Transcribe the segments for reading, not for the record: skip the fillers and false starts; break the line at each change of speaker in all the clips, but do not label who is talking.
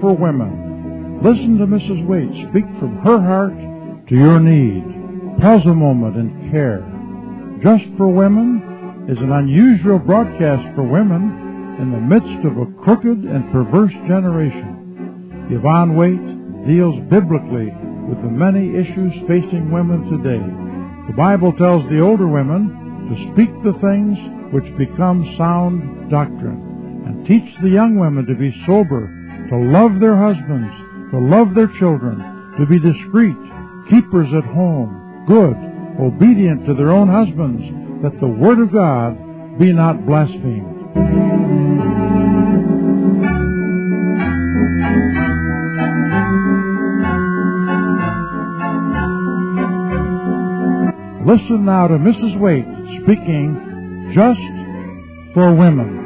for women. Listen to Mrs. Waite speak from her heart to your need. Pause a moment and care. Just for Women is an unusual broadcast for women in the midst of a crooked and perverse generation. Yvonne Waite deals biblically with the many issues facing women today. The Bible tells the older women to speak the things which become sound doctrine, and teach the young women to be sober, to love their husbands, to love their children, to be discreet, keepers at home, good, obedient to their own husbands, that the word of God be not blasphemed. Listen now to Mrs. Waite speaking just for women.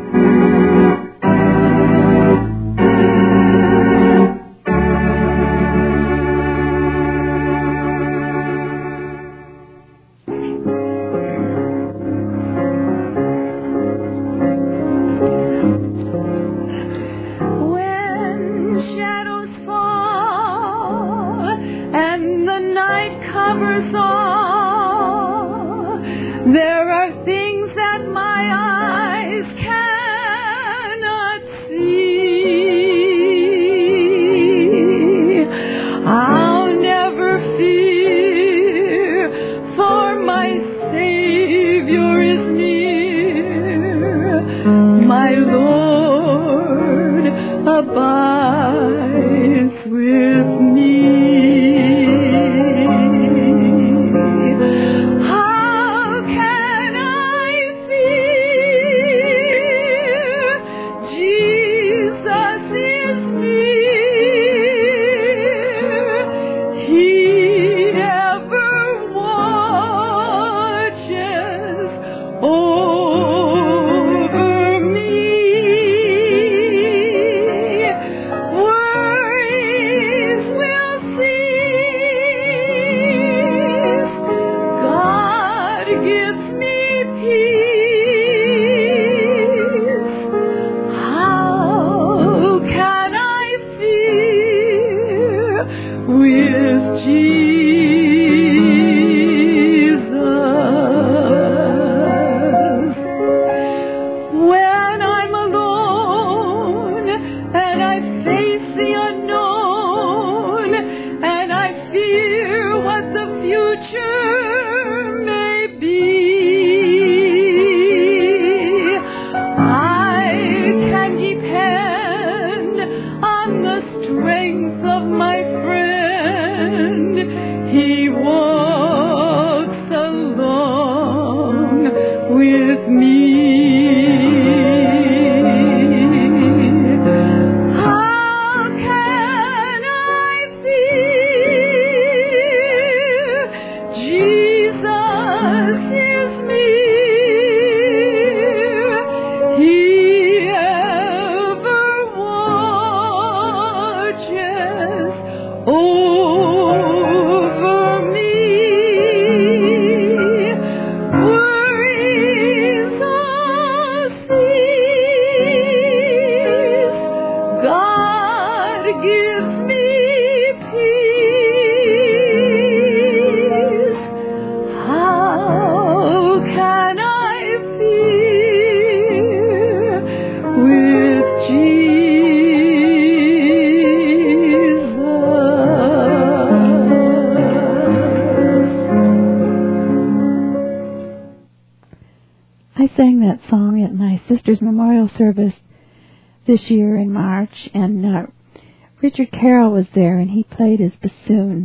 Service this year in March, and Richard Carroll was there, and he played his bassoon,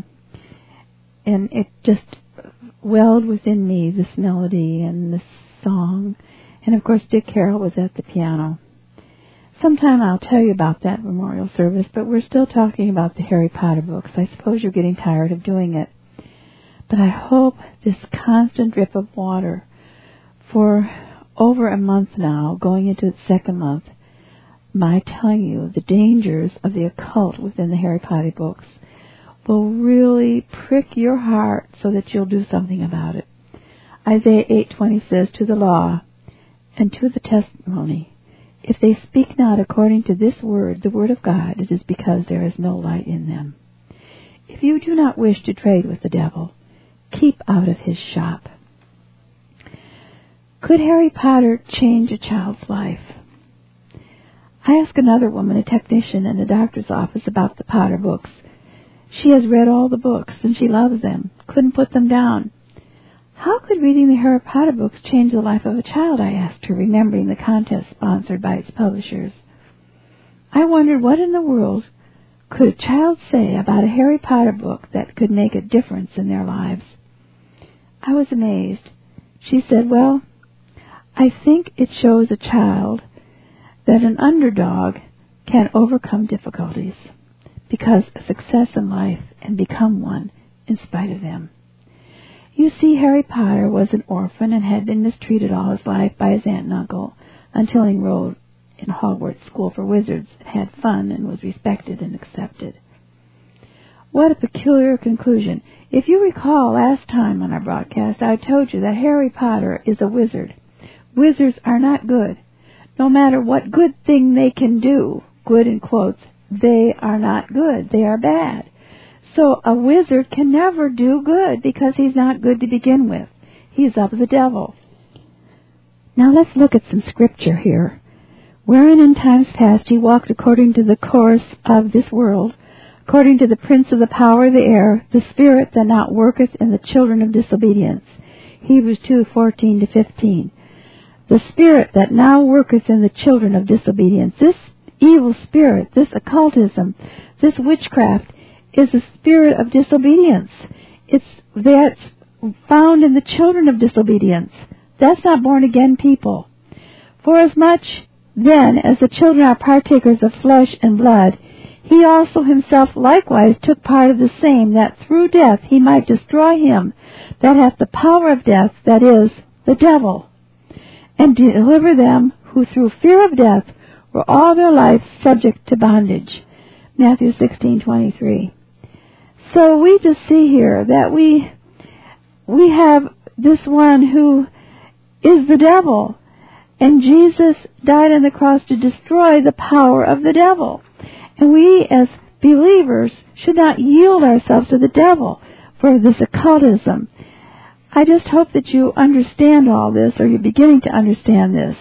and it just welled within me, this melody and this song, and of course Dick Carroll was at the piano. Sometime I'll tell you about that memorial service, but we're still talking about the Harry Potter books. I suppose you're getting tired of doing it, but I hope this constant drip of water for over a month now, going into its second month, my telling you the dangers of the occult within the Harry Potter books will really prick your heart so that you'll do something about it. Isaiah 8:20 says, "To the law and to the testimony if they speak not according to this word, the word of God, it is because there is no light in them. If you do not wish to trade with the devil, keep out of his shop. Could Harry Potter change a child's life? I asked another woman, a technician in the doctor's office, about the Potter books. She has read all the books, and she loves them, couldn't put them down. How could reading the Harry Potter books change the life of a child, I asked her, remembering the contest sponsored by its publishers. I wondered what in the world could a child say about a Harry Potter book that could make a difference in their lives. I was amazed. She said, well, I think it shows a child that an underdog can overcome difficulties, because a success in life and become one in spite of them. You see, Harry Potter was an orphan and had been mistreated all his life by his aunt and uncle until he enrolled in Hogwarts School for Wizards and had fun and was respected and accepted. What a peculiar conclusion. If you recall last time on our broadcast, I told you that Harry Potter is a wizard. Wizards are not good. No matter what good thing they can do, good in quotes, they are not good. They are bad. So a wizard can never do good because he's not good to begin with. He's of the devil. Now let's look at some scripture here. Wherein in times past he walked according to the course of this world, according to the prince of the power of the air, the spirit that now worketh in the children of disobedience. Hebrews 2:14-15. The spirit that now worketh in the children of disobedience. This evil spirit, this occultism, this witchcraft, is a spirit of disobedience. That's found in the children of disobedience. That's not born again people. For as much then as the children are partakers of flesh and blood, he also himself likewise took part of the same, that through death he might destroy him that hath the power of death, that is, the devil, and deliver them who through fear of death were all their life subject to bondage. Matthew 16:23. So we just see here that we have this one who is the devil, and Jesus died on the cross to destroy the power of the devil. And we as believers should not yield ourselves to the devil for this occultism. I just hope that you understand all this, or you're beginning to understand this.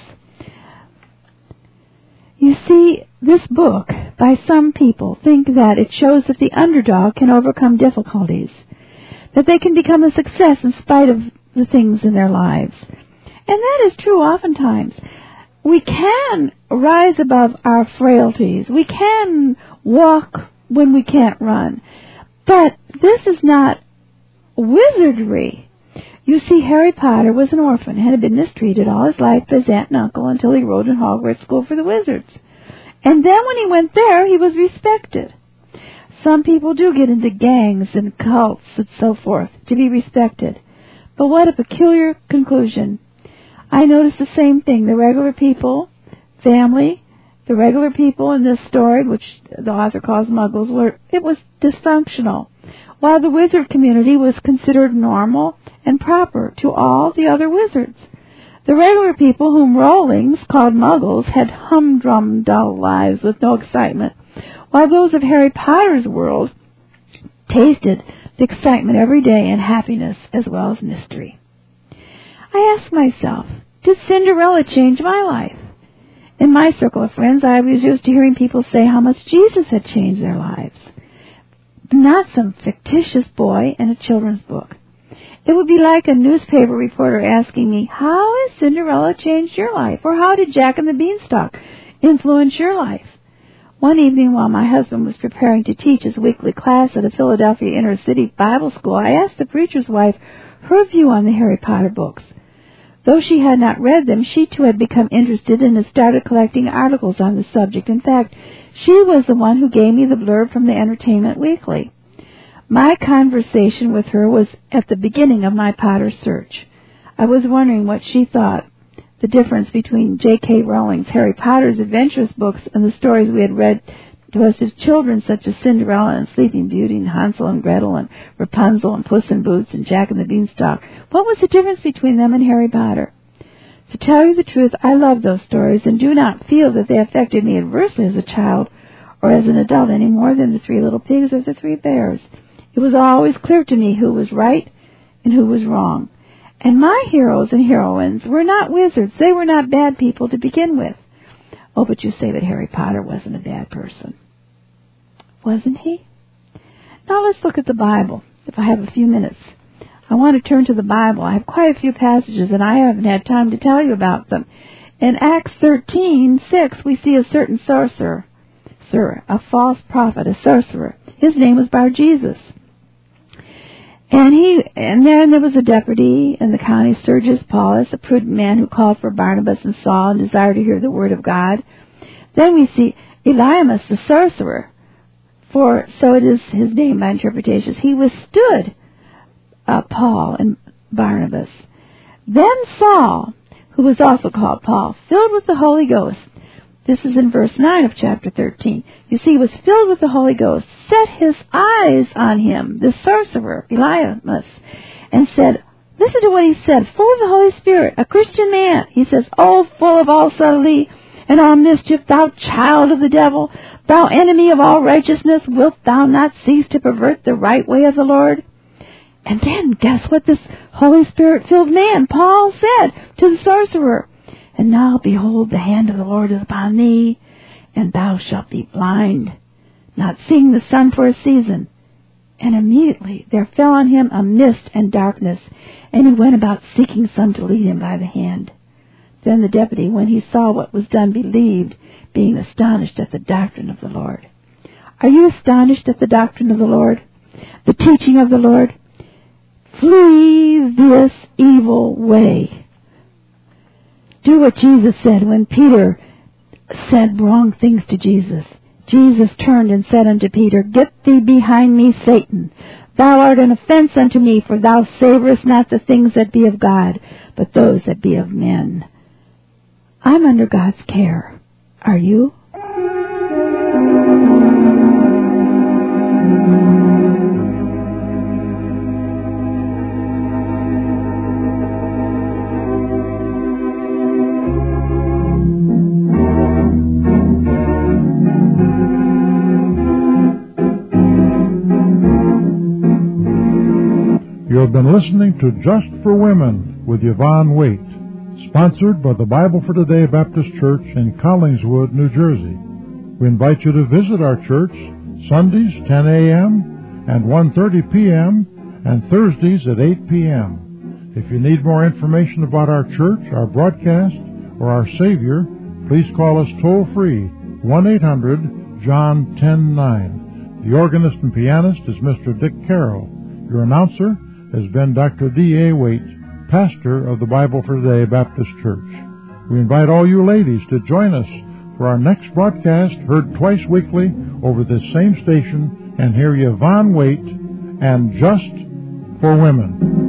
You see, this book, by some people, think that it shows that the underdog can overcome difficulties, that they can become a success in spite of the things in their lives. And that is true oftentimes. We can rise above our frailties. We can walk when we can't run. But this is not wizardry. You see, Harry Potter was an orphan and had been mistreated all his life by his aunt and uncle until he enrolled in Hogwarts School for the Wizards. And then when he went there, he was respected. Some people do get into gangs and cults and so forth to be respected. But what a peculiar conclusion. I noticed the same thing. The regular people, family, the regular people in this story, which the author calls muggles, it was dysfunctional, while the wizard community was considered normal and proper to all the other wizards. The regular people, whom Rowling's called muggles, had humdrum, dull lives with no excitement, while those of Harry Potter's world tasted the excitement every day and happiness as well as mystery. I asked myself, did Cinderella change my life? In my circle of friends, I was used to hearing people say how much Jesus had changed their lives. Not some fictitious boy in a children's book. It would be like a newspaper reporter asking me, how has Cinderella changed your life? Or how did Jack and the Beanstalk influence your life? One evening while my husband was preparing to teach his weekly class at a Philadelphia inner-city Bible school, I asked the preacher's wife her view on the Harry Potter books. Though she had not read them, she too had become interested and had started collecting articles on the subject. In fact, she was the one who gave me the blurb from the Entertainment Weekly. My conversation with her was at the beginning of my Potter search. I was wondering what she thought, the difference between J.K. Rowling's Harry Potter's adventurous books and the stories we had read to us as children, such as Cinderella and Sleeping Beauty and Hansel and Gretel and Rapunzel and Puss in Boots and Jack and the Beanstalk. What was the difference between them and Harry Potter? To tell you the truth, I love those stories and do not feel that they affected me adversely as a child or as an adult any more than the 3 little pigs or the 3 bears. It was always clear to me who was right and who was wrong. And my heroes and heroines were not wizards. They were not bad people to begin with. Oh, but you say that Harry Potter wasn't a bad person. Wasn't he? Now let's look at the Bible, if I have a few minutes. I want to turn to the Bible. I have quite a few passages, and I haven't had time to tell you about them. In Acts 13:6, we see a certain sorcerer, a false prophet, a sorcerer. His name was Bar-Jesus. And then there was a deputy in the county, Sergius Paulus, a prudent man who called for Barnabas and Saul and desired to hear the word of God. Then we see Elymas, the sorcerer, for so it is his name by interpretations. He withstood Paul and Barnabas. Then Saul, who was also called Paul, filled with the Holy Ghost. This is in verse 9 of chapter 13. You see, he was filled with the Holy Ghost, set his eyes on him, the sorcerer, Elymas, and said, listen to what he said, full of the Holy Spirit, a Christian man. He says, oh, full of all subtlety and all mischief, thou child of the devil, thou enemy of all righteousness, wilt thou not cease to pervert the right way of the Lord? And then, guess what this Holy Spirit-filled man, Paul, said to the sorcerer? And now, behold, the hand of the Lord is upon thee, and thou shalt be blind, not seeing the sun for a season. And immediately there fell on him a mist and darkness, and he went about seeking some to lead him by the hand. Then the deputy, when he saw what was done, believed, being astonished at the doctrine of the Lord. Are you astonished at the doctrine of the Lord? The teaching of the Lord? Flee this evil way. Do what Jesus said when Peter said wrong things to Jesus. Jesus turned and said unto Peter, get thee behind me, Satan. Thou art an offense unto me, for thou savorest not the things that be of God, but those that be of men. I'm under God's care. Are you?
You have been listening to Just for Women with Yvonne Waite, sponsored by the Bible for Today Baptist Church in Collingswood, New Jersey. We invite you to visit our church Sundays 10 a.m. and 1:30 p.m. and Thursdays at 8 p.m. If you need more information about our church, our broadcast, or our Savior, please call us toll-free, 1-800-JOHN-109. The organist and pianist is Mr. Dick Carroll. Your announcer has been Dr. D.A. Waite, pastor of the Bible for Today Baptist Church. We invite all you ladies to join us for our next broadcast, heard twice weekly over this same station, and hear Yvonne Waite and Just for Women.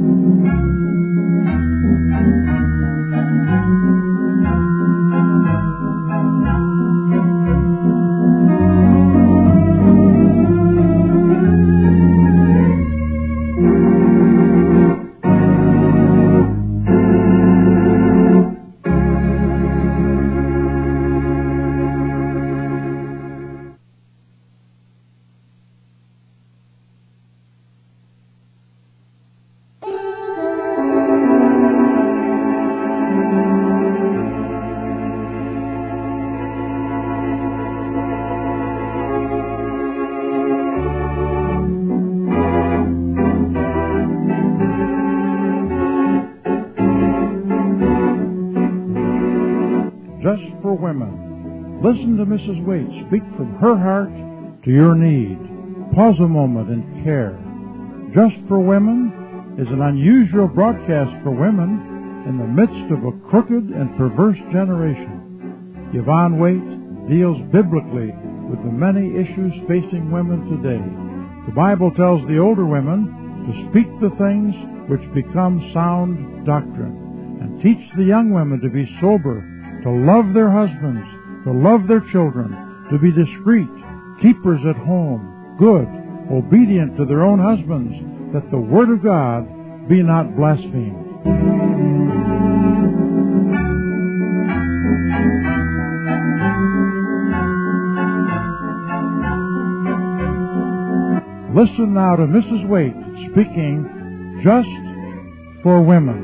Just for Women. Listen to Mrs. Waite speak from her heart to your need. Pause a moment and care. Just for Women is an unusual broadcast for women in the midst of a crooked and perverse generation. Yvonne Waite deals biblically with the many issues facing women today. The Bible tells the older women to speak the things which become sound doctrine, and teach the young women to be sober, to love their husbands, to love their children, to be discreet, keepers at home, good, obedient to their own husbands, that the word of God be not blasphemed. Listen now to Mrs. Waite speaking just for women.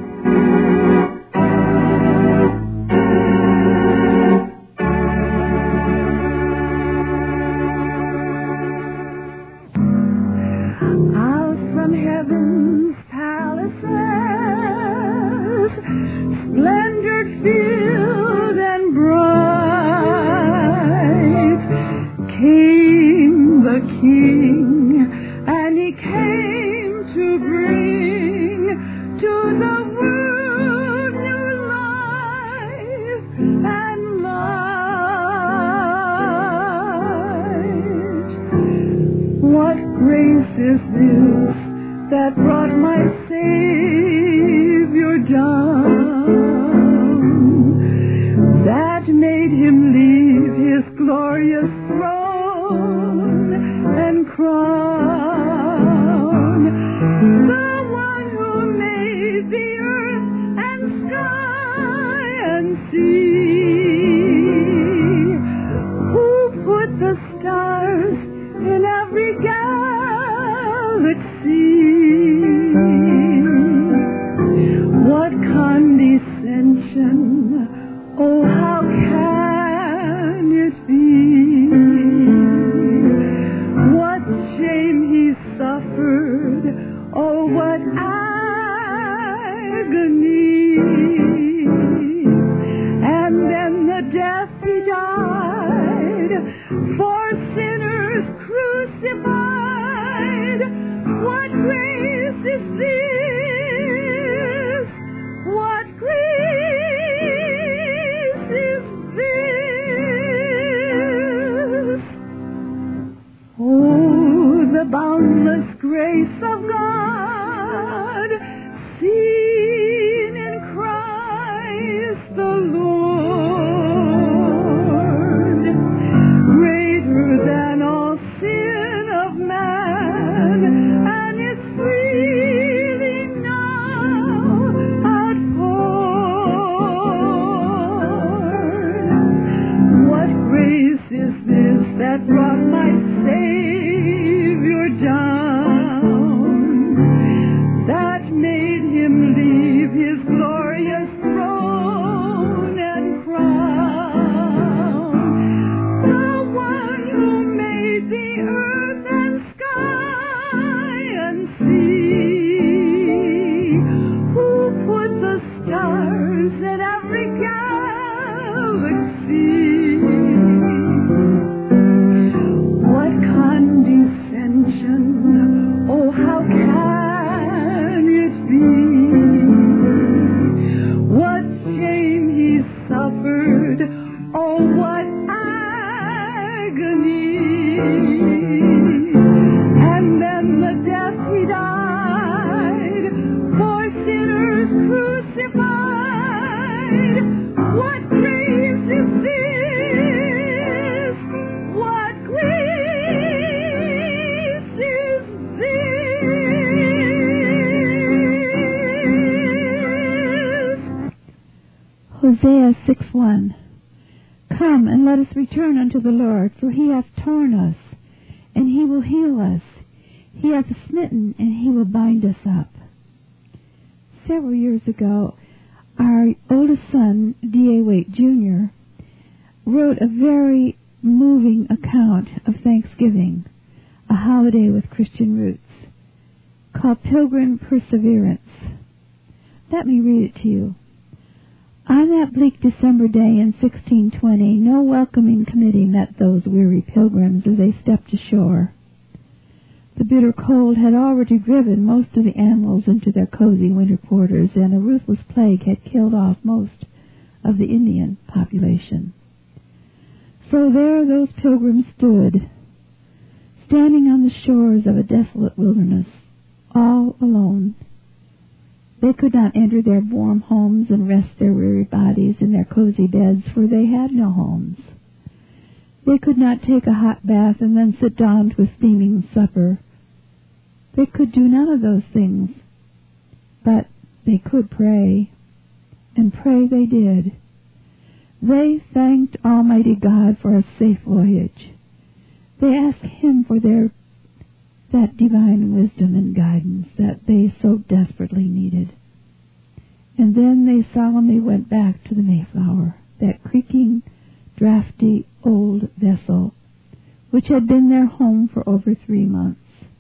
Out from heaven's palaces, splendid field and bright, came the King, and he came to bring to the world new life and light. What grace is this that brought my Savior down, that made him leave his glorious throne and crown the one who made the earth and sky and sea, who put the stars in every galaxy. What condescension, oh how can it be? What shame he suffered, oh what agony. And then the death he died, for sinners crucified. What grace is this? What grace is this? Oh, the boundless grace of God, seen in Christ the Lord, greater than all sin of man, and is freely now outpoured. What grace is this that brought my Savior down, that made him leave his glorious throne and crown, the one who made the earth and sky and sea, who put the stars in every galaxy. What condescension, oh how can it be? What shame he suffered, oh what agony. And then the death he died, for sinners crucified. What grace is this? What grace is this?
Hosea 6:1. Come and let us return unto the Lord, for he hath torn us, and he will heal us. He hath smitten, and he will bind us up. Several years ago, our oldest son, D.A. Waite Jr., wrote a very moving account of Thanksgiving, a holiday with Christian roots, called Pilgrim Perseverance. Let me read it to you. On that bleak December day in 1620, no welcoming committee met those weary pilgrims as they stepped ashore. The bitter cold had already driven most of the animals into their cozy winter quarters, and a ruthless plague had killed off most of the Indian population. So there those pilgrims stood, standing on the shores of a desolate wilderness, all alone. They could not enter their warm homes and rest their weary bodies in their cozy beds, for they had no homes. They could not take a hot bath and then sit down to a steaming supper. They could do none of those things, but they could pray, and pray they did. They thanked Almighty God for a safe voyage. They asked Him for their that divine wisdom and guidance that they so desperately needed. And then they solemnly went back to the Mayflower, that creaking, drafty old vessel which had been their home for over 3 months.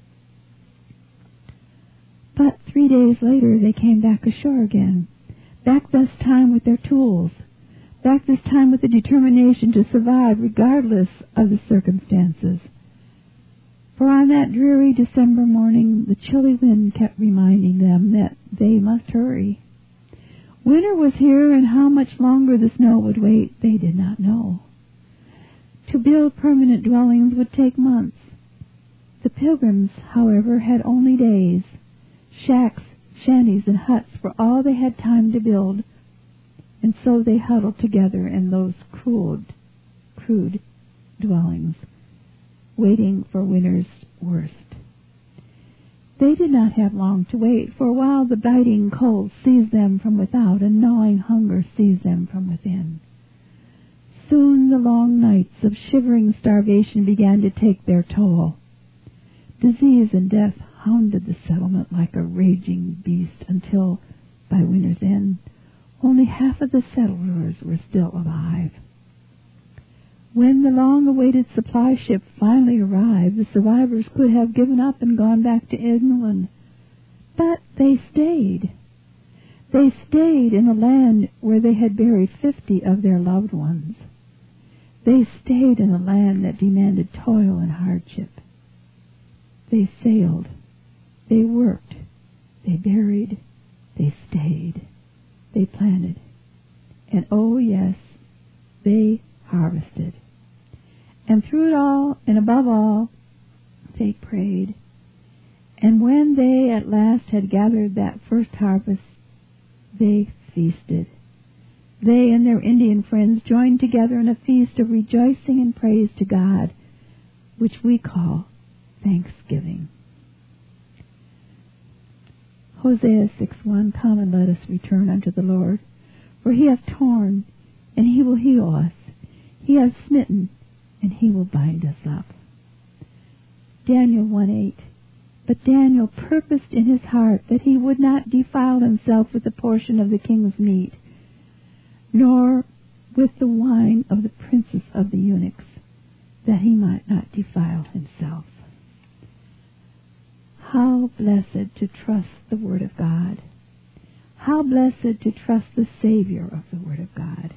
But 3 days later they came back ashore again, back this time with their tools, back this time with the determination to survive regardless of the circumstances. For on that dreary December morning the chilly wind kept reminding them that they must hurry. Winter was here, and how much longer the snow would wait they did not know. To build permanent dwellings would take months. The Pilgrims, however, had only days. Shacks, shanties, and huts were all they had time to build, and so they huddled together in those crude dwellings, waiting for winter's worst. They did not have long to wait, for a while the biting cold seized them from without, and gnawing hunger seized them from within. Soon the long nights of shivering starvation began to take their toll. Disease and death hounded the settlement like a raging beast until, by winter's end, only half of the settlers were still alive. When the long-awaited supply ship finally arrived, the survivors could have given up and gone back to England. But they stayed. They stayed in a land where they had buried 50 of their loved ones. They stayed in a land that demanded toil and hardship. They sailed. They worked. They buried. They stayed. They planted. And oh yes, they harvested. And through it all, and above all, they prayed. And when they at last had gathered that first harvest, they feasted. They and their Indian friends joined together in a feast of rejoicing and praise to God, which we call Thanksgiving. Hosea 6:1, Come and let us return unto the Lord, for he hath torn, and he will heal us. He hath smitten, and he will bind us up. Daniel 1:8, But Daniel purposed in his heart that he would not defile himself with a portion of the king's meat, nor with the wine of the princes of the eunuchs, that he might not defile himself. How blessed to trust the Word of God. How blessed to trust the Savior of the Word of God.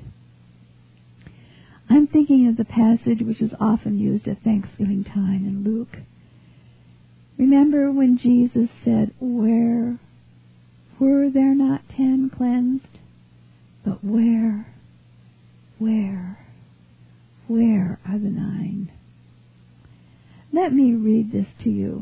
I'm thinking of the passage which is often used at Thanksgiving time in Luke. Remember when Jesus said, Where were there not 10 cleansed? But where are the 9? Let me read this to you.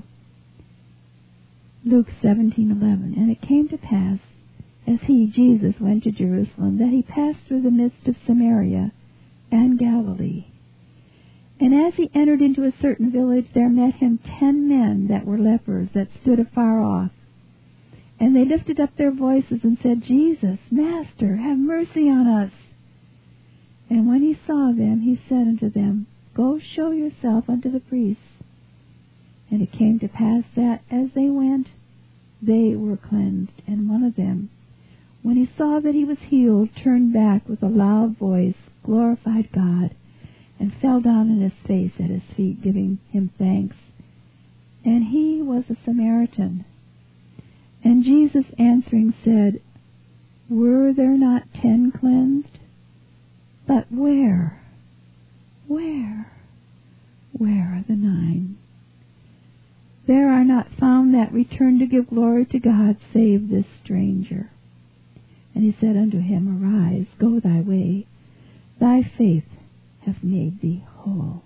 Luke 17:11. And it came to pass, as he, Jesus, went to Jerusalem, that he passed through the midst of Samaria and Galilee. And as he entered into a certain village, there met him 10 men that were lepers, that stood afar off. And they lifted up their voices and said, Jesus, Master, have mercy on us. And when he saw them, he said unto them, Go show yourself unto the priests. And it came to pass that, as they went, they were cleansed. And one of them, when he saw that he was healed, turned back with a loud voice, glorified God, and fell down on his face at his feet, giving him thanks. And he was a Samaritan. And Jesus answering said, Were there not 10 cleansed? But where are the 9? There are not found that return to give glory to God, save this stranger. And he said unto him, Arise, go thy way, thy faith hath made thee whole.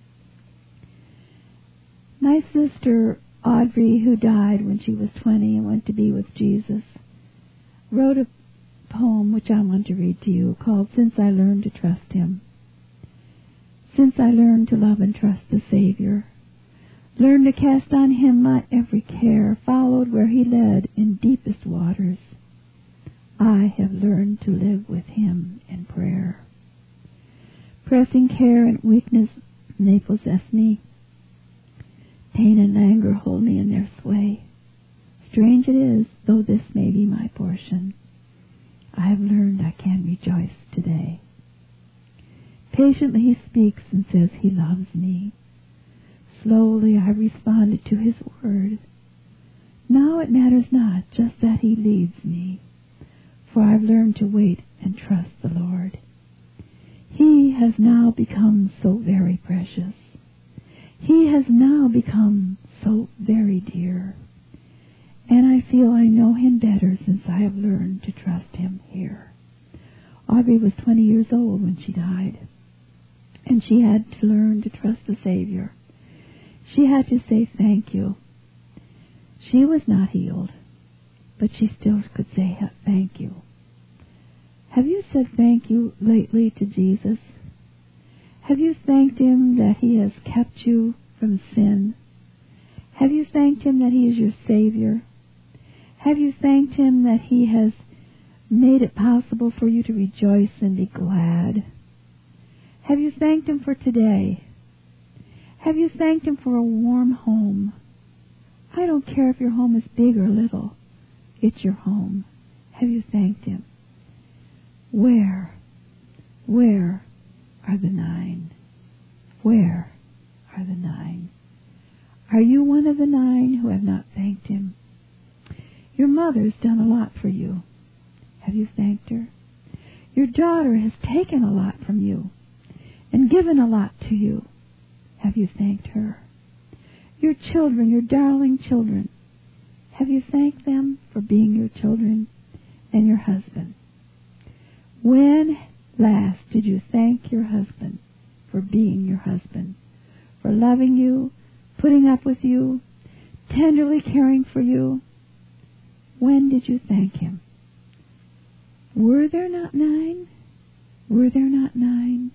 My sister Audrey, who died when she was 20 and went to be with Jesus, wrote a poem which I want to read to you, called Since I Learned to Trust Him. Since I learned to love and trust the Savior, learned to cast on Him my every care, followed where He led in deepest waters, I have learned to live with Him in prayer. Pressing care and weakness may possess me. Pain and anger hold me in their sway. Strange it is, though this may be my portion, I have learned I can rejoice today. Patiently he speaks and says he loves me. Slowly I responded to his word. Now it matters not, just that he leads me, for I've learned to wait and trust the Lord. He has now become so very precious. He has now become so very dear. And I feel I know him better since I have learned to trust him here. Aubrey was 20 years old when she died, and she had to learn to trust the Savior. She had to say thank you. She was not healed, but she still could say thank you. Have you said thank you lately to Jesus? Have you thanked him that he has kept you from sin? Have you thanked him that he is your Savior? Have you thanked him that he has made it possible for you to rejoice and be glad? Have you thanked him for today? Have you thanked him for a warm home? I don't care if your home is big or little. It's your home. Have you thanked him? Where are the 9? Where are the 9? Are you one of the 9 who have not thanked him? Your mother's done a lot for you. Have you thanked her? Your daughter has taken a lot from you and given a lot to you. Have you thanked her? Your children, your darling children, have you thanked them for being your children and your husband? When last did you thank your husband for being your husband, for loving you, putting up with you, tenderly caring for you? When did you thank him? Were there not 9? Were there not 9?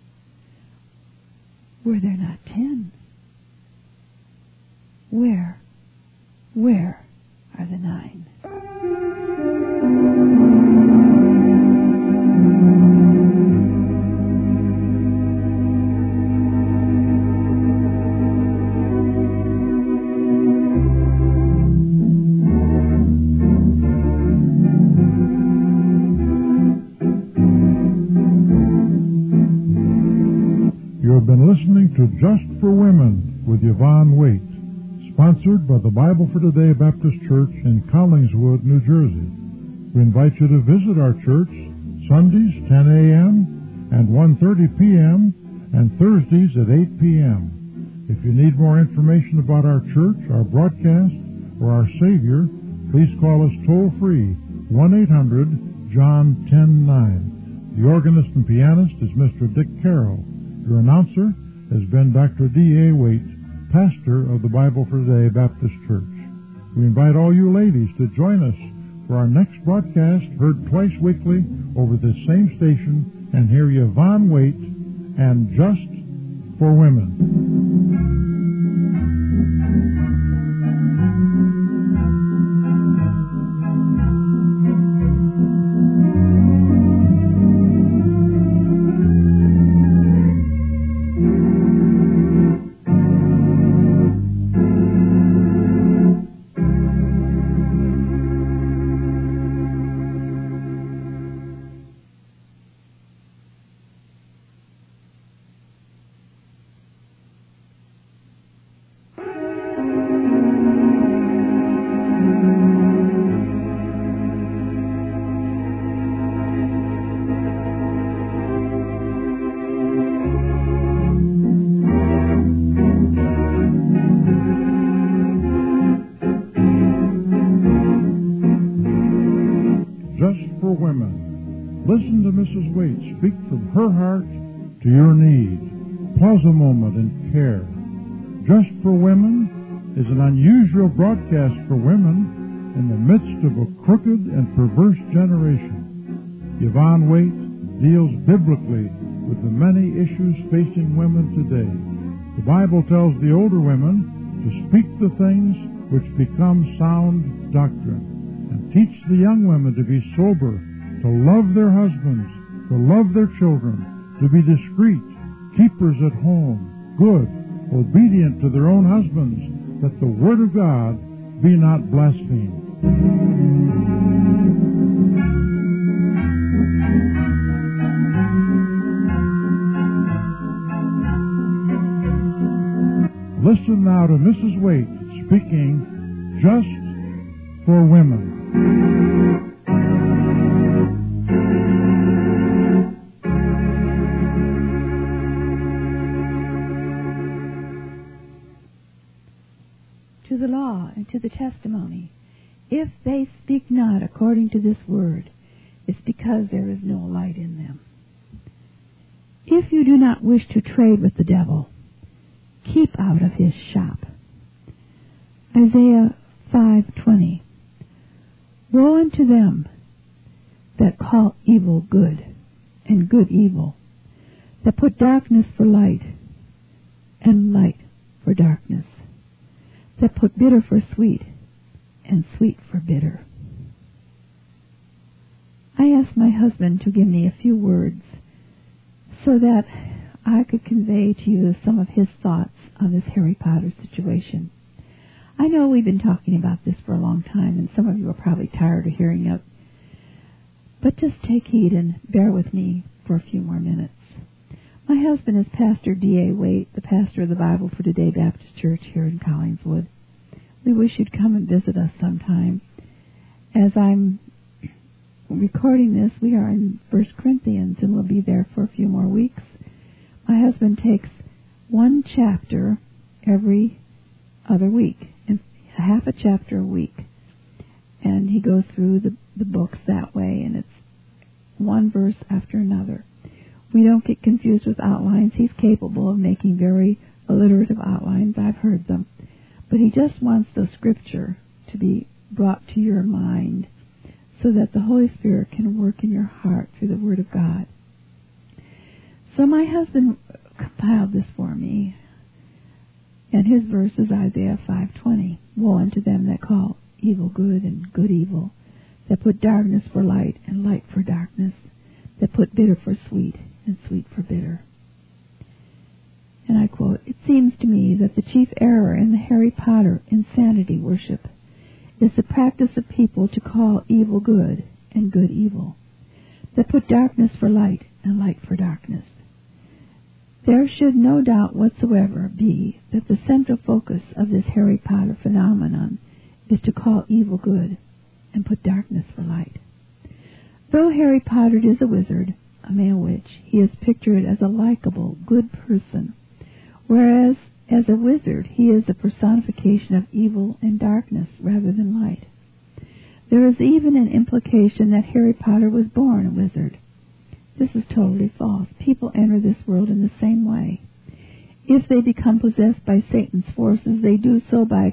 Were there not 10? Where are the 9?
You have been listening to Just for Women with Yvonne Waite, sponsored by the Bible for Today Baptist Church in Collingswood, New Jersey. We invite you to visit our church Sundays 10 a.m. and 1:30 p.m. and Thursdays at 8 p.m. If you need more information about our church, our broadcast, or our Savior, please call us toll-free 1-800-JOHN-10-9. The organist and pianist is Mr. Dick Carroll. Your announcer has been Dr. D.A. Waite, pastor of the Bible for Today Baptist Church. We invite all you ladies to join us for our next broadcast, heard twice weekly over this same station, and hear Yvonne Waite and Just for Women. Listen to Mrs. Waite speak from her heart to your need. Pause a moment and care. Just for Women is an unusual broadcast for women in the midst of a crooked and perverse generation. Yvonne Waite deals biblically with the many issues facing women today. The Bible tells the older women to speak the things which become sound doctrine, and teach the young women to be sober, to love their husbands, to love their children, to be discreet, keepers at home, good, obedient to their own husbands, that the word of God be not blasphemed. Listen now to Mrs. Waite speaking just for women.
To the law and to the testimony, if they speak not according to this word, it's because there is no light in them. If you do not wish to trade with the devil, keep out of his shop. Isaiah 5:20. Woe unto them that call evil good, and good evil, that put darkness for light, and light for darkness, that put bitter for sweet, and sweet for bitter. I asked my husband to give me a few words so that I could convey to you some of his thoughts on this Harry Potter situation. I know we've been talking about this for a long time, and some of you are probably tired of hearing it, but just take heed and bear with me for a few more minutes. My husband is Pastor D.A. Waite, the pastor of the Bible for Today Baptist Church here in Collingswood. We wish you'd come and visit us sometime. As I'm recording this, we are in 1 Corinthians, and we'll be there for a few more weeks. My husband takes one chapter every other week, and half a chapter a week, and he goes through the books that way, and it's one verse after another. We don't get confused with outlines. He's capable of making very alliterative outlines. I've heard them. But he just wants the scripture to be brought to your mind so that the Holy Spirit can work in your heart through the Word of God. So my husband compiled this for me, and his verse is Isaiah 5:20. Woe unto them that call evil good and good evil, that put darkness for light and light for darkness, that put bitter for sweet and sweet for bitter. And I quote, "It seems to me that the chief error in the Harry Potter insanity worship is the practice of people to call evil good and good evil, that put darkness for light and light for darkness. There should no doubt whatsoever be that the central focus of this Harry Potter phenomenon is to call evil good and put darkness for light. Though Harry Potter is a wizard, a male witch, he is pictured as a likable, good person, whereas as a wizard he is a personification of evil and darkness rather than light. There is even an implication that Harry Potter was born a wizard. This is totally false. People enter this world in the same way. If they become possessed by Satan's forces, they do so by a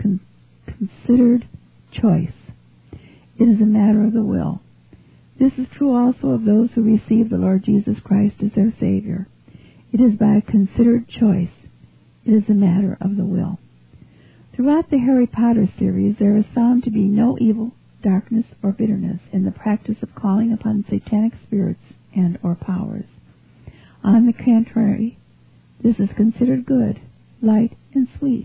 considered choice. It is a matter of the will. This is true also of those who receive the Lord Jesus Christ as their Savior. It is by a considered choice. It is a matter of the will. Throughout the Harry Potter series, there is found to be no evil, darkness, or bitterness in the practice of calling upon satanic spirits and or powers. On the contrary, this is considered good, light, and sweet.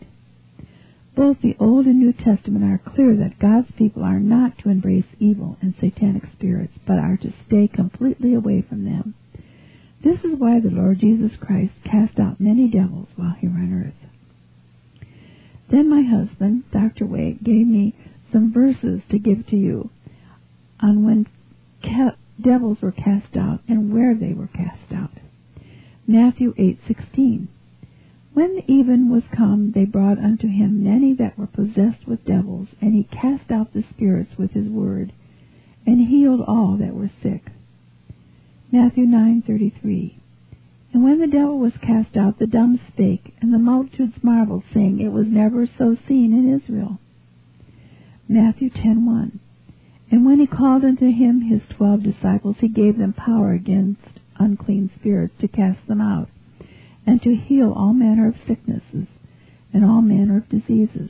Both the Old and New Testament are clear that God's people are not to embrace evil and satanic spirits, but are to stay completely away from them. This is why the Lord Jesus Christ cast out many devils while here on earth. Then my husband, Dr. Waite, gave me some verses to give to you on when devils were cast out and where they were cast out. Matthew 8:16. When the even was come, they brought unto him many that were possessed with devils, and he cast out the spirits with his word, and healed all that were sick. Matthew 9:33. And when the devil was cast out, the dumb spake, and the multitudes marveled, saying, It was never so seen in Israel. Matthew 10:1. And when he called unto him his 12 disciples, he gave them power against unclean spirits to cast them out, and to heal all manner of sicknesses and all manner of diseases.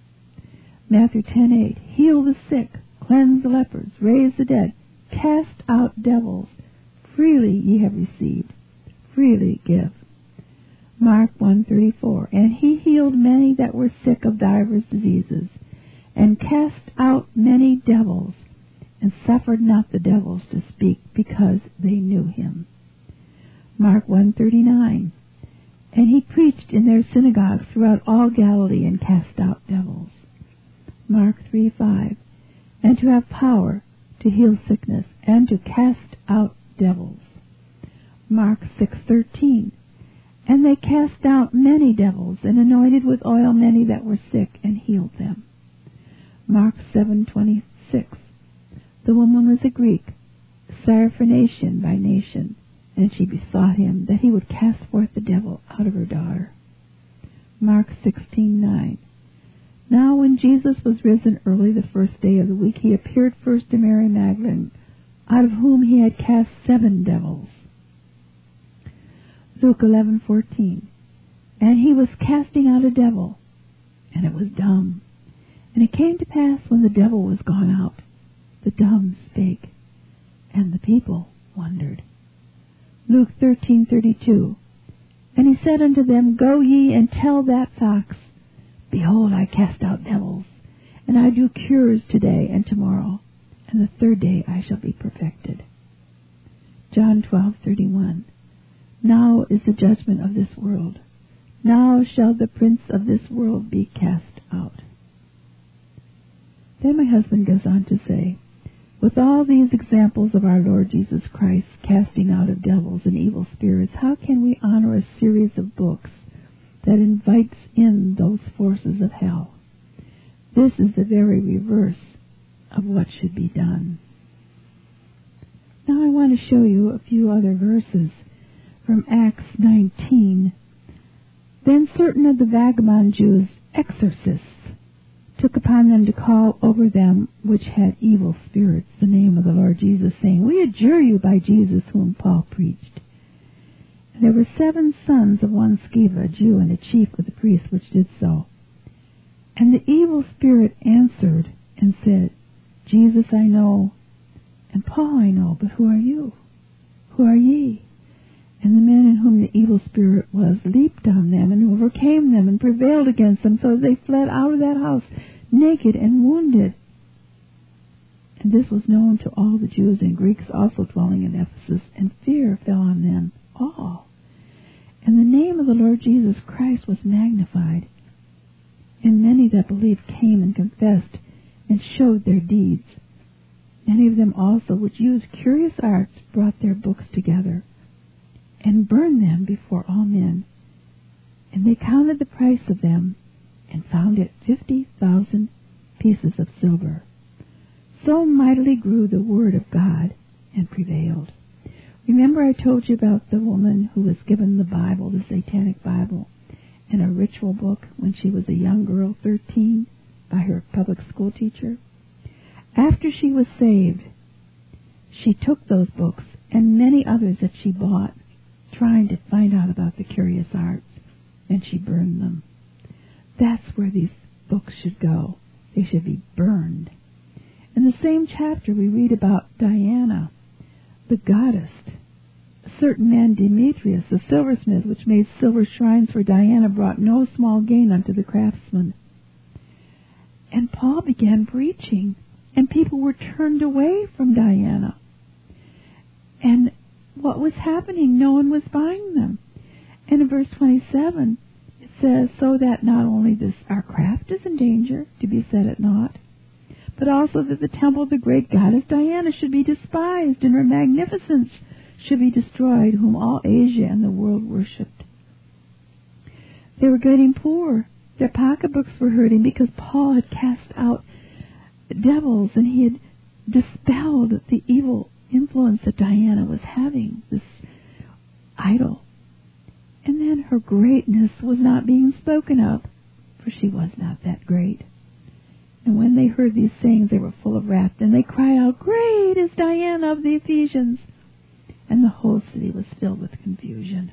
Matthew 10:8. Heal the sick, cleanse the lepers, raise the dead, cast out devils. Freely ye have received, freely give. Mark 1:34. And he healed many that were sick of divers diseases, and cast out many devils, and suffered not the devils to speak, because they knew him. Mark 1:39. And he preached in their synagogues throughout all Galilee, and cast out devils. Mark 3:5. And to have power to heal sickness, and to cast out devils. Mark 6:13. And they cast out many devils, and anointed with oil many that were sick, and healed them. Mark 7:26. The woman was a Greek, Syrophoenician by nation, and she besought him that he would cast forth the devil out of her daughter. Mark 16:9. Now when Jesus was risen early the first day of the week, he appeared first to Mary Magdalene, out of whom he had cast 7 devils. Luke 11:14. And he was casting out a devil, and it was dumb. And it came to pass, when the devil was gone out, the dumb spake, and the people wondered. Luke 13:32. And he said unto them, Go ye and tell that fox, Behold, I cast out devils, and I do cures today and tomorrow, and the third day I shall be perfected. John 12:31. Now is the judgment of this world. Now shall the prince of this world be cast out. Then my husband goes on to say, with all these examples of our Lord Jesus Christ casting out of devils and evil spirits, how can we honor a series of books that invites in those forces of hell? This is the very reverse of what should be done. Now I want to show you a few other verses from Acts 19. Then certain of the vagabond Jews, exorcists, took upon them to call over them which had evil spirits the name of the Lord Jesus, saying, We adjure you by Jesus whom Paul preached. And there were 7 sons of one Sceva, a Jew, and a chief of the priests, which did so. And the evil spirit answered and said, Jesus I know, and Paul I know, but who are you? Who are ye? And the men in whom the evil spirit was leaped on them and overcame them and prevailed against them, so they fled out of that house naked and wounded. And this was known to all the Jews and Greeks also dwelling in Ephesus, and fear fell on them all. And the name of the Lord Jesus Christ was magnified. And many that believed came and confessed and showed their deeds. Many of them also, which used curious arts, brought their books together and burned them before all men. And they counted the price of them, and found it 50,000 pieces of silver. So mightily grew the word of God, and prevailed. Remember I told you about the woman who was given the Bible, the Satanic Bible, in a ritual book when she was a young girl, 13, by her public school teacher? After she was saved, she took those books and many others that she bought, trying to find out about the curious arts, and she burned them. That's where these books should go. They should be burned. In the same chapter we read about Diana, the goddess. A certain man Demetrius, the silversmith, which made silver shrines for Diana, brought no small gain unto the craftsmen. And Paul began preaching, and people were turned away from Diana. And what was happening? No one was buying them. And in verse 27, it says, so that not only our craft is in danger to be set at naught, but also that the temple of the great goddess Diana should be despised, and her magnificence should be destroyed, whom all Asia and the world worshipped. They were getting poor. Their pocketbooks were hurting because Paul had cast out devils, and he had dispelled the evil influence that Diana was having, this idol. And then her greatness was not being spoken of, for she was not that great. And when they heard these sayings, they were full of wrath, and they cried out, Great is Diana of the Ephesians! And the whole city was filled with confusion.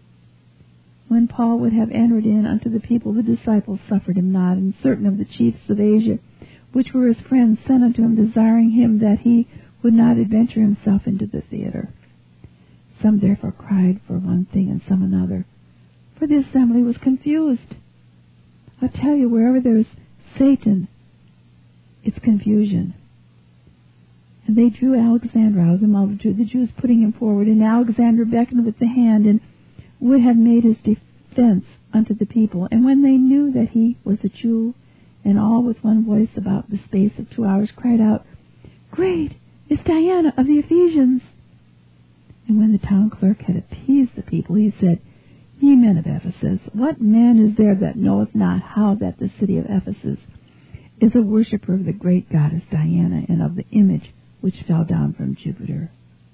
When Paul would have entered in unto the people, the disciples suffered him not, and certain of the chiefs of Asia, which were his friends, sent unto him, desiring him that he would not adventure himself into the theater. Some therefore cried for one thing, and some another. for the assembly was confused. I'll tell you, wherever there's Satan, it's confusion. And they drew Alexander out of the multitude, the Jews putting him forward, and Alexander beckoned with the hand and would have made his defense unto the people. And when they knew that he was a Jew, and all with one voice about the space of 2 hours cried out, Great is Diana of the Ephesians. And when the town clerk had appeased the people, he said, Ye men of Ephesus, what man is there that knoweth not how that the city of Ephesus is a worshipper of the great goddess Diana, and of the image which fell down from Jupiter?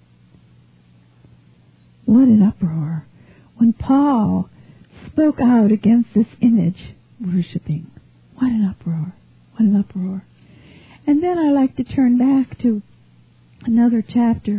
What an uproar when Paul spoke out against this image worshipping. What an uproar. What an uproar. And then I like to turn back to another chapter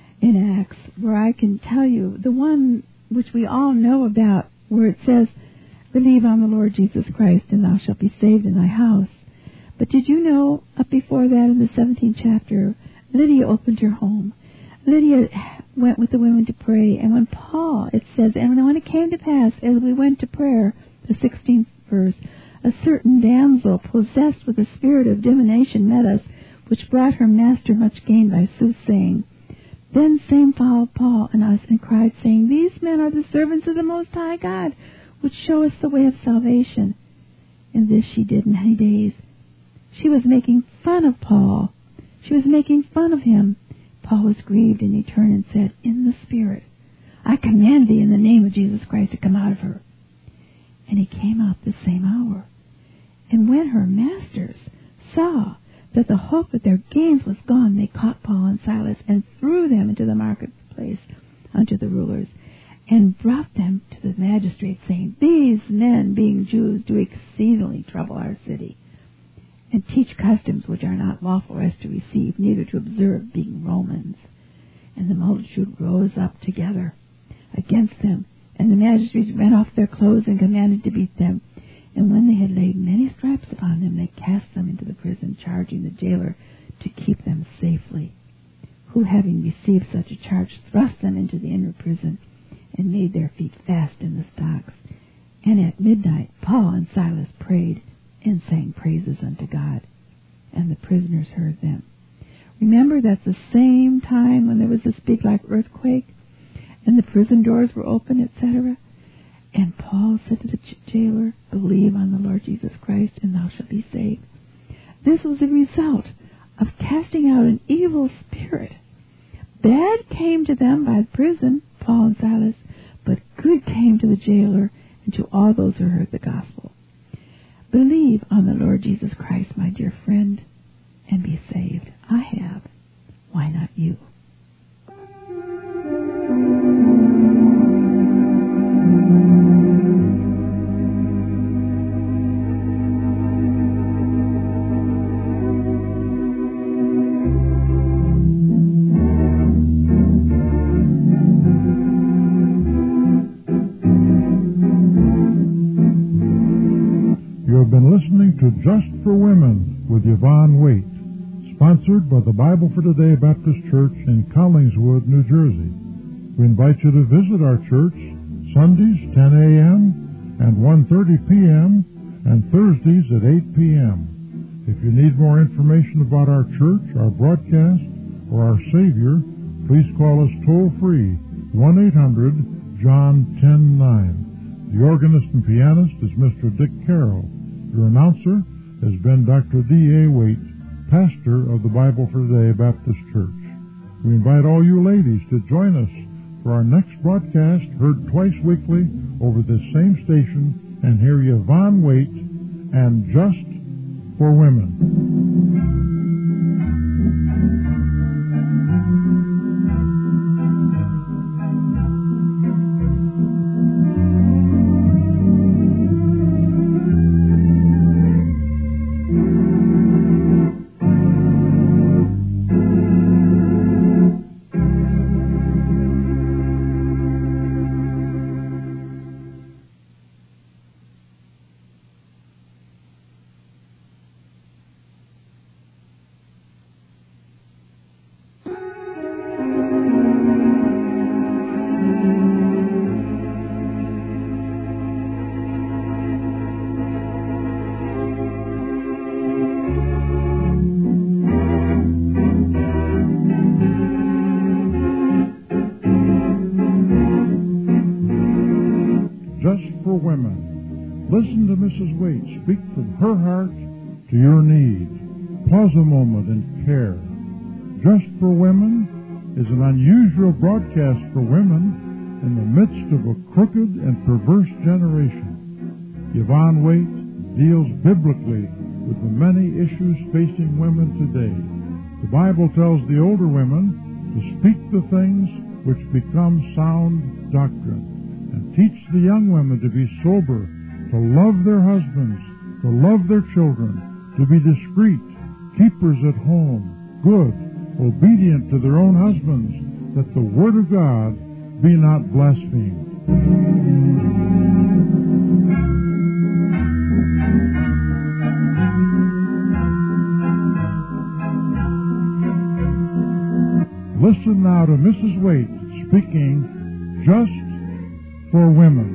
in Acts where I can tell you the one which we all know about, where it says, Believe on the Lord Jesus Christ, and thou shalt be saved in thy house. But did you know, up before that in the 17th chapter, Lydia opened her home. Lydia went with the women to pray, and when Paul, it says, and when it came to pass, as we went to prayer, the 16th verse, a certain damsel possessed with a spirit of divination met us, which brought her master much gain by soothsaying. Then same followed Paul and us, and cried, saying, These men are the servants of the Most High God, which show us the way of salvation. And this she did many days. She was making fun of Paul. She was making fun of him. Paul was grieved, and he turned and said, In the Spirit, I command thee in the name of Jesus Christ to come out of her. And he came out the same hour. And when her masters saw that the hope of their gains was gone, they caught Paul and Silas and threw them into the marketplace unto the rulers, and brought them to the magistrates, saying, These men, being Jews, do exceedingly trouble our city, and teach customs which are not lawful us to receive, neither to observe, being Romans. And the multitude rose up together against them, and the magistrates rent off their clothes and commanded to beat them. And when they had laid many stripes upon them, they cast them into the prison, charging the jailer to keep them safely, who, having received such a charge, thrust them into the inner prison, and made their feet fast in the stocks. And at midnight Paul and Silas prayed and sang praises unto God, and the prisoners heard them. Remember, that's the same time when there was this big like earthquake, and the prison doors were open, etc. And Paul said to the jailer, Believe on the Lord Jesus Christ, and thou shalt be saved. This was a result of casting out an evil spirit. Bad came to them by the prison, Paul and Silas, but good came to the jailer and to all those who heard the gospel. Believe on the Lord Jesus Christ, my dear friend, and be saved. I have. Why not you?
To Just for Women with Yvonne Waite, sponsored by the Bible for Today Baptist Church in Collingswood, New Jersey. We invite you to visit our church Sundays 10 a.m. and 1:30 p.m. and Thursdays at 8 p.m. If you need more information about our church, our broadcast, or our Savior, please call us toll-free 1-800-JOHN-10-9. The organist and pianist is Mr. Dick Carroll. Your announcer has been Dr. D.A. Waite, pastor of the Bible for Today Baptist Church. We invite all you ladies to join us for our next broadcast, heard twice weekly over this same station, and hear Yvonne Waite and Just for Women. women. Listen to Mrs. Waite speak from her heart to your need. Pause a moment and care. Just for Women is an unusual broadcast for women in the midst of a crooked and perverse generation. Yvonne Waite deals biblically with the many issues facing women today. The Bible tells the older women to speak the things which become sound doctrine, and teach the young women to be sober, to love their husbands, to love their children, to be discreet, keepers at home, good, obedient to their own husbands, that the word of God be not blasphemed. Listen now to Mrs. Waite speaking just for women.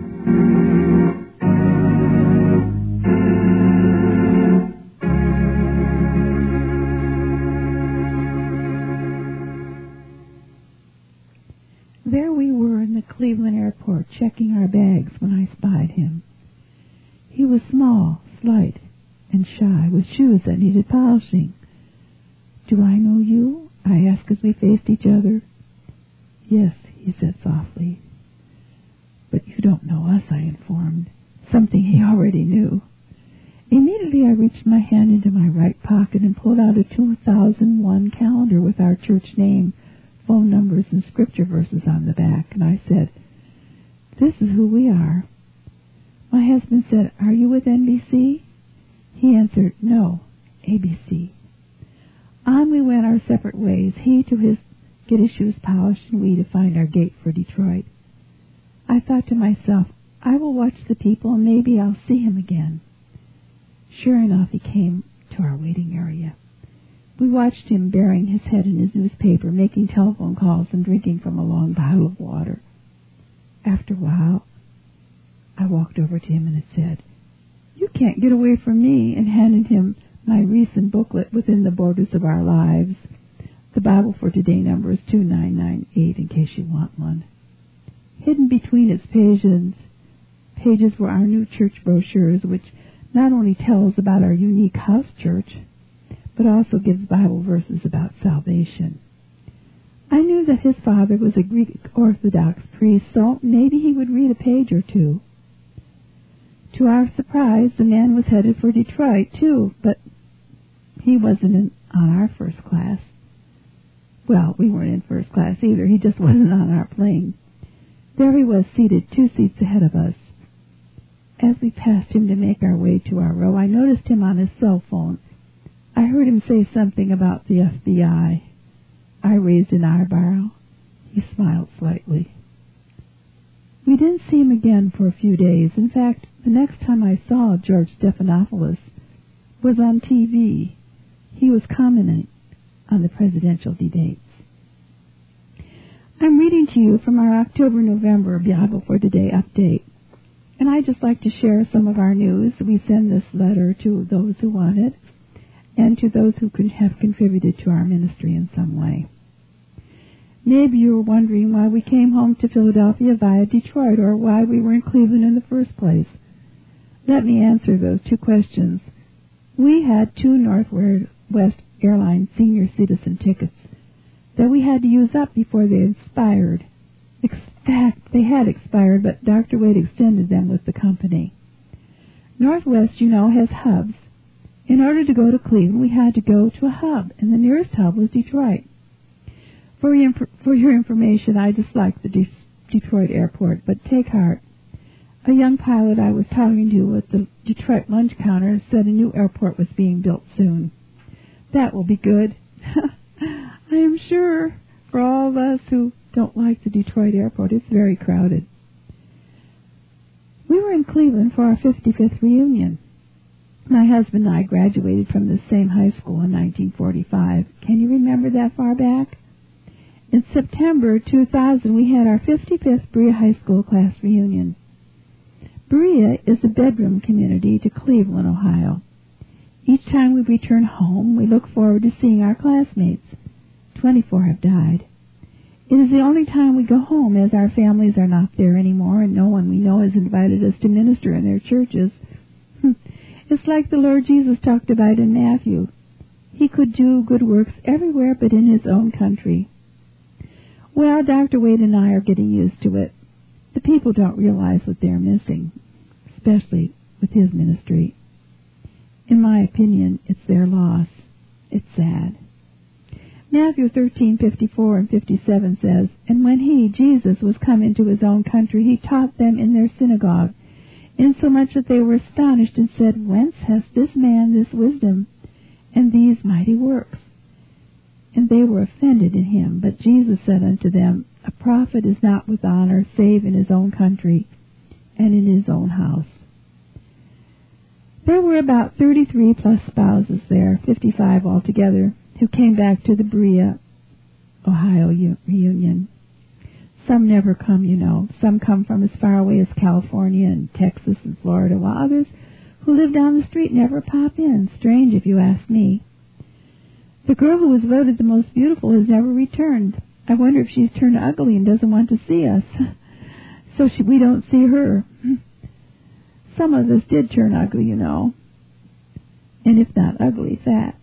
There we were in the Cleveland airport checking our bags when I spied him. He was small, slight, and shy, with shoes that needed polishing. "Do I know you?" I asked as we faced each other. "Yes," he said softly. "But you don't know us," I informed, something he already knew. Immediately I reached my hand into my right pocket and pulled out a 2001 calendar with our church name, phone numbers, and scripture verses on the back, and I said, "This is who we are." My husband said, "Are you with NBC?" He answered, "No, ABC." On we went our separate ways, he to get his shoes polished, and we to find our gate for Detroit. I thought to myself, I will watch the people and maybe I'll see him again. Sure enough, he came to our waiting area. We watched him burying his head in his newspaper, making telephone calls, and drinking from a long bottle of water. After a while, I walked over to him and said, "You can't get away from me," and handed him my recent booklet, Within the Borders of Our Lives. The Bible for today number is 2998 in case you want one. Hidden between its pages were our new church brochures, which not only tells about our unique house church, but also gives Bible verses about salvation. I knew that his father was a Greek Orthodox priest, so maybe he would read a page or two. To our surprise, the man was headed for Detroit, too, but he wasn't on our first class. Well, we weren't in first class either. He just wasn't on our plane. There he was, seated 2 seats ahead of us. As we passed him to make our way to our row, I noticed him on his cell phone. I heard him say something about the FBI. I raised an eyebrow. He smiled slightly. We didn't see him again for a few days. In fact, the next time I saw George Stephanopoulos was on TV. He was commenting on the presidential debates. I'm reading to you from our October-November Bible for Today update, and I'd just like to share some of our news. We send this letter to those who want it and to those who have contributed to our ministry in some way. Maybe you were wondering why we came home to Philadelphia via Detroit, or why we were in Cleveland in the first place. Let me answer those 2 questions. We had 2 Northwest Airlines senior citizen tickets that we had to use up before they expired. In fact, they had expired, but Dr. Wade extended them with the company. Northwest, you know, has hubs. In order to go to Cleveland, we had to go to a hub, and the nearest hub was Detroit. For your information, I dislike the Detroit airport, but take heart. A young pilot I was talking to at the Detroit lunch counter said a new airport was being built soon. That will be good. I am sure for all of us who don't like the Detroit airport, it's very crowded. We were in Cleveland for our 55th reunion. My husband and I graduated from the same high school in 1945. Can you remember that far back? In September 2000, we had our 55th Berea High School class reunion. Berea is a bedroom community to Cleveland, Ohio. Each time we return home, we look forward to seeing our classmates. 24 have died. It is the only time we go home, as our families are not there anymore, and no one we know has invited us to minister in their churches. It's like the Lord Jesus talked about in Matthew. He could do good works everywhere but in his own country. Well, Dr. Wade and I are getting used to it. The people don't realize what they're missing, especially with his ministry. In my opinion, it's their loss. It's sad. Matthew 13:54 and 57 says, "And when he, Jesus, was come into his own country, he taught them in their synagogue, insomuch that they were astonished, and said, Whence hath this man this wisdom, and these mighty works? And they were offended in him. But Jesus said unto them, A prophet is not with honor, save in his own country, and in his own house." There were about 33 plus spouses there, 55 altogether, who came back to the Berea, Ohio reunion. Some never come, you know. Some come from as far away as California and Texas and Florida, while others who live down the street never pop in. Strange, if you ask me. The girl who was voted the most beautiful has never returned. I wonder if she's turned ugly and doesn't want to see us, so we don't see her. Some of us did turn ugly, you know, and if not ugly, fat.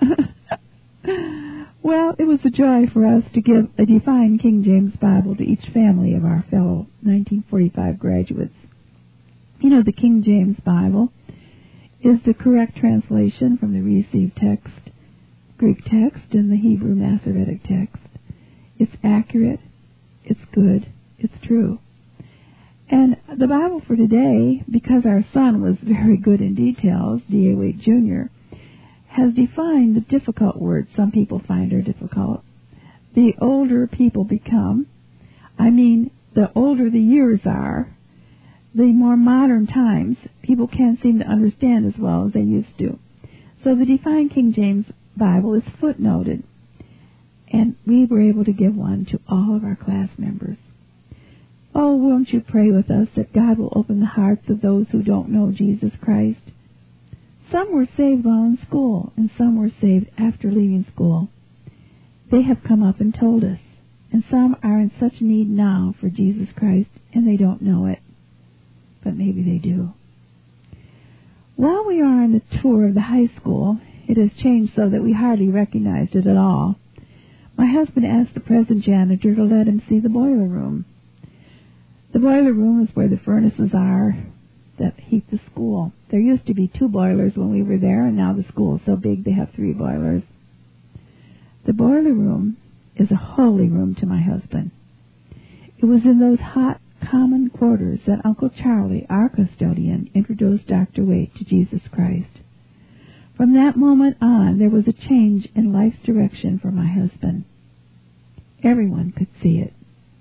Well, it was a joy for us to give a Divine King James Bible to each family of our fellow 1945 graduates. You know, the King James Bible is the correct translation from the received text, Greek text, and the Hebrew Masoretic text. It's accurate, it's good, it's true. And the Bible for today, because our son was very good in details, D.A. Wade Jr., has defined the difficult words some people find are difficult. The older people become, the older the years are, the more modern times, people can't seem to understand as well as they used to. So the Divine King James Bible is footnoted, and we were able to give one to all of our class members. Oh, won't you pray with us that God will open the hearts of those who don't know Jesus Christ? Some were saved while in school, and some were saved after leaving school. They have come up and told us, and some are in such need now for Jesus Christ, and they don't know it. But maybe they do. While we are on the tour of the high school, it has changed so that we hardly recognized it at all. My husband asked the present janitor to let him see the boiler room. The boiler room is where the furnaces are that heat the school. There used to be 2 boilers when we were there, and now the school is so big they have 3 boilers. The boiler room is a holy room to my husband. It was in those hot, common quarters that Uncle Charlie, our custodian, introduced Dr. Wade to Jesus Christ. From that moment on, there was a change in life's direction for my husband. Everyone could see it.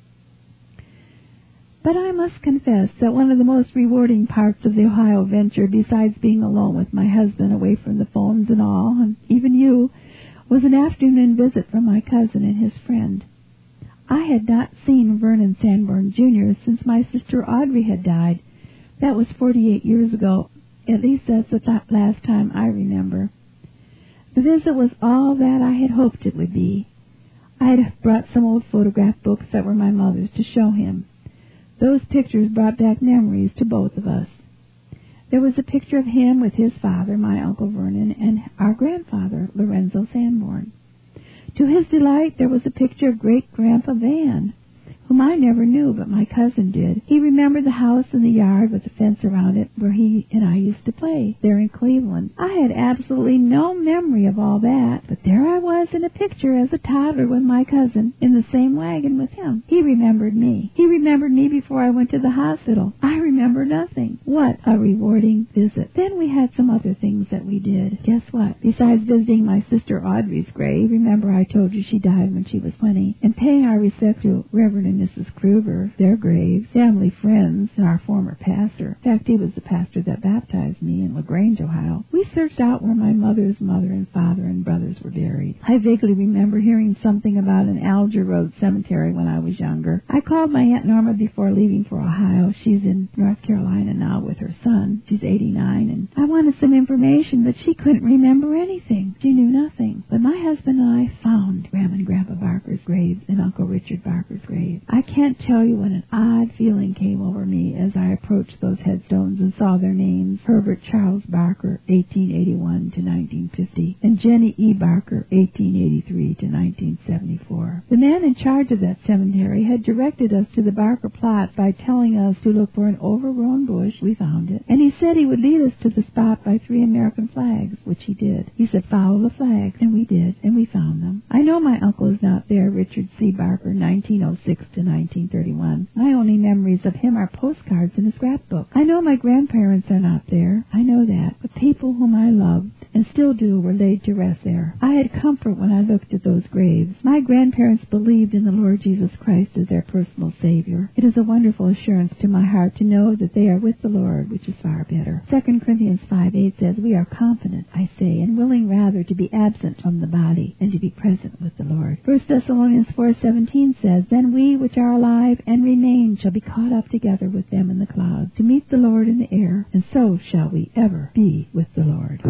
But I must confess that one of the most rewarding parts of the Ohio venture, besides being alone with my husband, away from the phones and all, and even you, was an afternoon visit from my cousin and his friend. I had not seen Vernon Sanborn, Jr. since my sister Audrey had died. That was 48 years ago. At least that's the last time I remember. The visit was all that I had hoped it would be. I had brought some old photograph books that were my mother's to show him. Those pictures brought back memories to both of us. There was a picture of him with his father, my Uncle Vernon, and our grandfather, Lorenzo Sanborn. To his delight, there was a picture of Great-Grandpa Van, whom I never knew, but my cousin did. He remembered the house and the yard with the fence around it where he and I used to play, there in Cleveland. I had absolutely no memory of all that, but there I was in a picture as a toddler with my cousin, in the same wagon with him. He remembered me. He remembered me before I went to the hospital. I remember nothing. What a rewarding visit. Then we had some other things that we did. Guess what? Besides visiting my sister Audrey's grave, remember I told you she died when she was 20, and paying our respect to Reverend and Mrs. Kruger, their graves, family, friends, and our former pastor. In fact, he was the pastor that baptized me in LaGrange, Ohio. We searched out where my mother's mother and father and brothers were buried. I vaguely remember hearing something about an Alger Road cemetery when I was younger. I called my Aunt Norma before leaving for Ohio. She's in North Carolina now with her son. She's 89, and I wanted some information, but she couldn't remember anything. She knew nothing. But my husband and I found Grandma and Grandpa Barker's graves and Uncle Richard Barker's grave. I can't tell you what an odd feeling came over me as I approached those headstones and saw their names: Herbert Charles Barker, 1881 to 1950, and Jenny E. Barker, 1883 to 1974. The man in charge of that cemetery had directed us to the Barker plot by telling us to look for an overgrown bush. We found it. And he said he would lead us to the spot by 3 American flags, which he did. He said, follow the flags, and we did, and we found them. I know my uncle is not there, Richard C. Barker, 1906 to 1931. My only memories of him are postcards in a scrapbook. I know my grandparents are not there. I know that. But people whom I loved and still do were laid to rest there. I had comfort when I looked at those graves. My grandparents believed in the Lord Jesus Christ as their personal Savior. It is a wonderful assurance to my heart to know that they are with the Lord, which is far better. 2 Corinthians 5:8 says, we are confident, I say, and willing rather to be absent from the body and to be present with the Lord. 1 Thessalonians 4:17 says, then we which are alive and remain shall be caught up together with them in the clouds to meet the Lord in the air, and so shall we ever be with the Lord.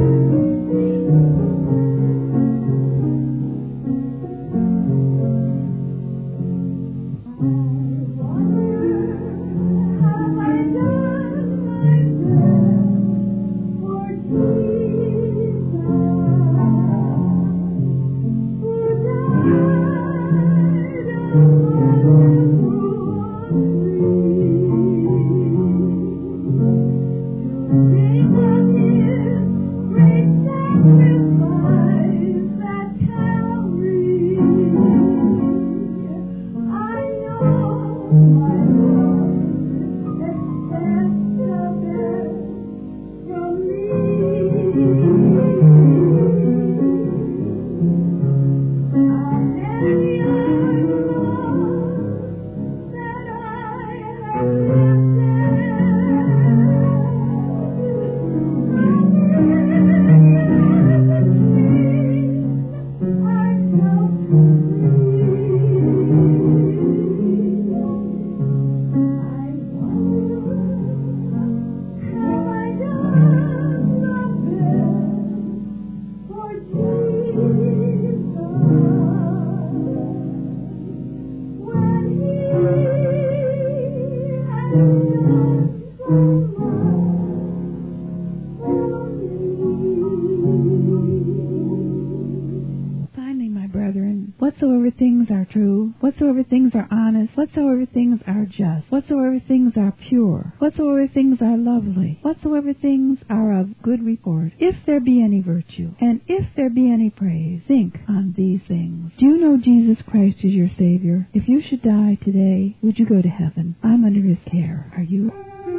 Whatsoever things are true, whatsoever things are honest, whatsoever things are just, whatsoever things are pure, whatsoever things are lovely, whatsoever things are of good report, if there be any virtue, and if there be any praise, think on these things. Do you know Jesus Christ is your Savior? If you should die today, would you go to heaven? I'm under His care. Are you?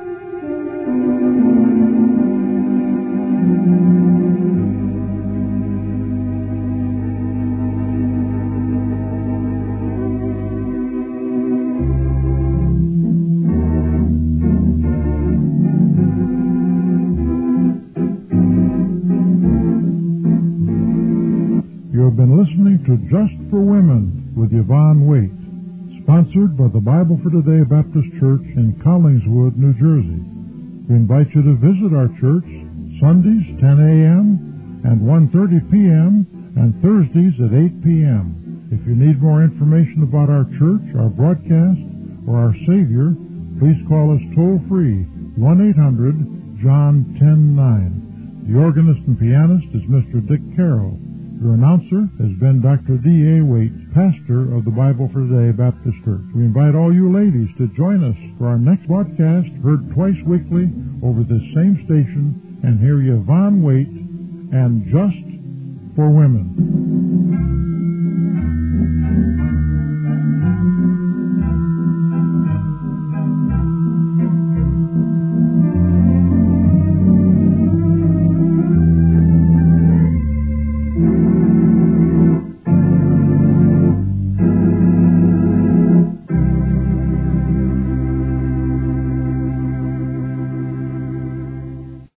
Been listening to Just for Women with Yvonne Waite, sponsored by the Bible for Today Baptist Church in Collingswood, New Jersey. We invite you to visit our church Sundays 10 a.m. and 1:30 p.m. and Thursdays at 8 p.m. If you need more information about our church, our broadcast, or our Savior, please call us toll-free 1-800-JOHN-10-9. The organist and pianist is Mr. Dick Carroll. Your announcer has been Dr. D.A. Waite, pastor of the Bible for Today Baptist Church. We invite all you ladies to join us for our next broadcast, heard twice weekly over this same station, and hear Yvonne Waite and Just for Women.